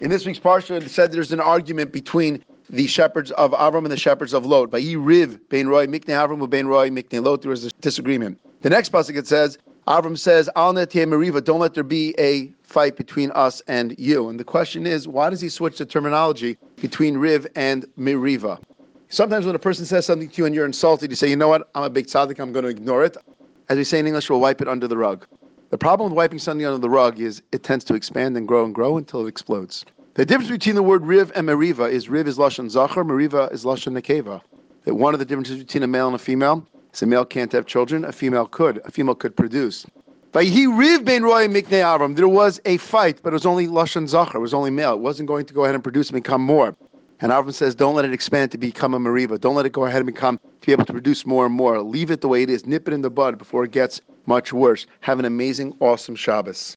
In this week's parsha, it said there's an argument between the shepherds of Avram and the shepherds of Lot. Vayi riv bein Roy miknei Avram ubein Roy miknei Lot. There was a disagreement. The next pasuk it says, Avram says, Al netiyeh meriva, don't let there be a fight between us and you. And the question is, why does he switch the terminology between riv and meriva? Sometimes when a person says something to you and you're insulted, you say, you know what, I'm a big tzaddik, I'm going to ignore it. As we say in English, we'll wipe it under the rug. The problem with wiping something under the rug is it tends to expand and grow until it explodes. The difference between the word riv and meriva is riv is lashon zachar, meriva is lashon nekeva. That one of the differences between a male and a female is a male can't have children, a female could. A female could produce. Vayi riv bein Roy miknei Avram. There was a fight, but it was only lashon zachar, it was only male. It wasn't going to go ahead and produce and become more. And Avram says, don't let it expand to become a meriva. Don't let it go ahead and to be able to produce more and more. Leave it the way it is. Nip it in the bud before it gets much worse. Have an amazing, awesome Shabbos.